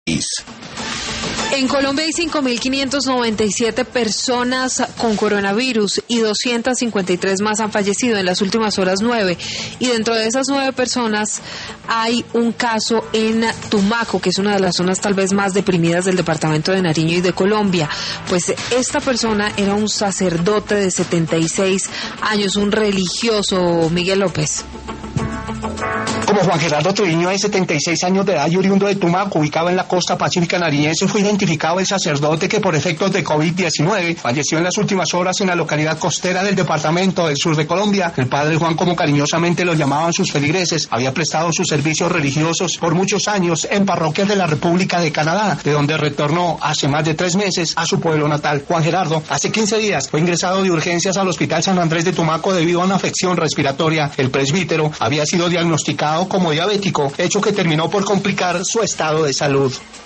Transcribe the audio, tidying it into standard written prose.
En Colombia hay 5.597 personas con coronavirus y 253 más han fallecido en las últimas horas 9. Y dentro de esas 9 personas hay un caso en Tumaco, que es una de las zonas tal vez más deprimidas del departamento de Nariño y de Colombia. Pues esta persona era un sacerdote de 76 años, un religioso, Miguel López. Como Juan Gerardo Treviño, de 76 años de edad y oriundo de Tumaco, ubicado en la costa pacífica nariñense, fue identificado el sacerdote que por efectos de COVID-19 falleció en las últimas horas en la localidad costera del departamento del sur de Colombia. El padre Juan, como cariñosamente lo llamaban sus feligreses, había prestado sus servicios religiosos por muchos años en parroquias de la República de Canadá, de donde retornó hace más de 3 meses a su pueblo natal. Juan Gerardo, hace 15 días, fue ingresado de urgencias al Hospital San Andrés de Tumaco debido a una afección respiratoria. El presbítero había sido diagnosticado como diabético, hecho que terminó por complicar su estado de salud.